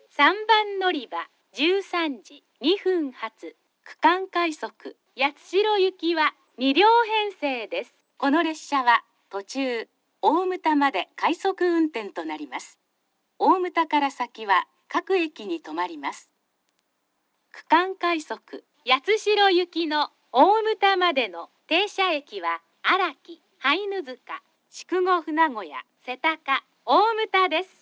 3番乗り場13時2分発区間快速八代行きは2両編成です。この列車は途中大牟田まで快速運転となります。大牟田から先は各駅に停まります。区間快速八代行きの大牟田までの停車駅は荒木、灰沼塚、筑後船小屋、瀬高、大牟田です。